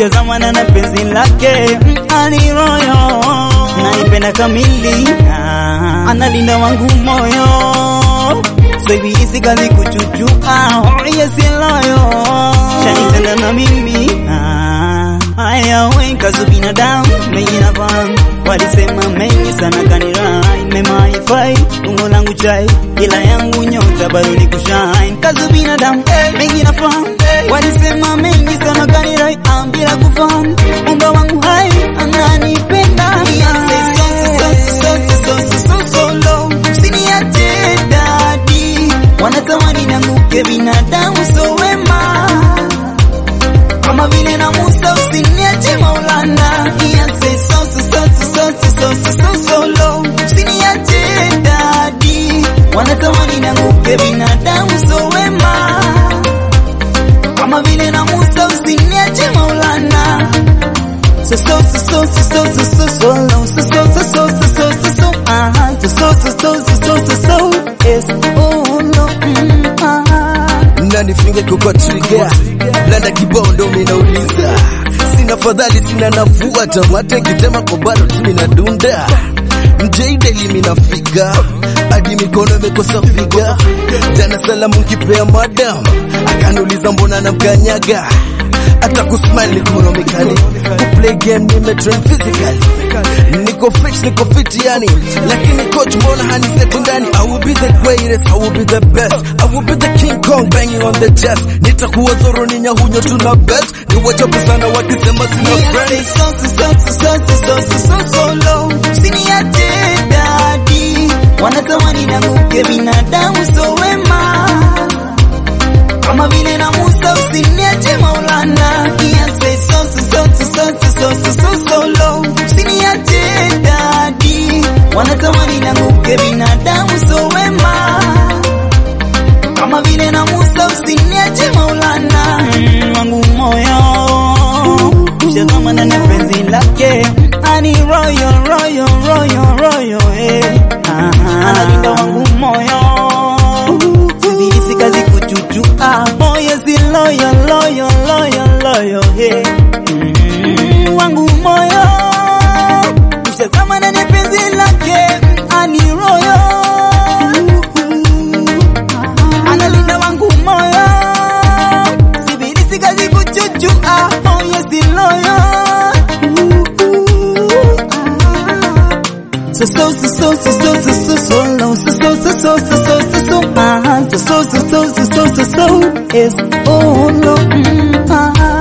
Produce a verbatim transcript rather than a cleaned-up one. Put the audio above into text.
nishazamana na penzi lake, ani royo naipenda kamili, analinda wangu moyo, so hivi isi kazi kuchuchua, oh yes loyo, shanitenda na mimi. Haya wenka zu binadamu mengi na fahamu, walisema mengi sana kanirai, mema haifai ungo langu chai, ila yangu nyota bado ni kushine. Kazu binadamu mengi na fahamu, walisema mengi sana kanirai, ambila kufahamu unga wangu hai ananipenda. Usiniache dadi, wanatamani nanguke binadamu so wema, kama vile na Musa usiniache Maulana. Usiniache dadi, wanatamani nanguke binadamu so wema, kama vile na Musa usiniache Maulana. So so so so so so so so so so so so so so so so ah so so so so so so so yes oh no ah nani finge kwa trigger landa kibondo mimi nauliza, sina fadhali sina nafuu, hata mate kitema kwa bado mimi nadunda, mjade mimi nafika hadi mikono imekosa figa. Jana salamu kipea madam akaniuliza mbona namkanyaga, hata kusmile economically, play game nimetrain physically, niko fit niko fit yani, lakini coach mbona haniseti ndani. I will be the greatest, I will be the best, I will be the King Kong banging on the chest, nitakuwa Zoro ni nyahunyo tuna best, ni wachapu sana wakisema sina friends. So so so so so so so so low, usiniache dadi, wanatamani nanguke binadamu so wema, kama vile na Musa usiniache Maulana. So so so so so so so so low, usiniache dadi, wanatamani nanguke binadamu so wema, kama vile na Musa usiniache Maulana. Wangu moyo nishazamana na penzi lake, ani royo royo royo royo eh, analinda wangu moyo, sisi kazi kuchuchua, oh yes loyo loyo loyo loyo eh, wangu moyo nishazamana na penzi lake, ani royo analinda wangu moyo, sisi kazi kuchuchua, oh yes loyo. So so so so so so so so so low, so so so so so so so so ah so so so so so so so so is oh no ah.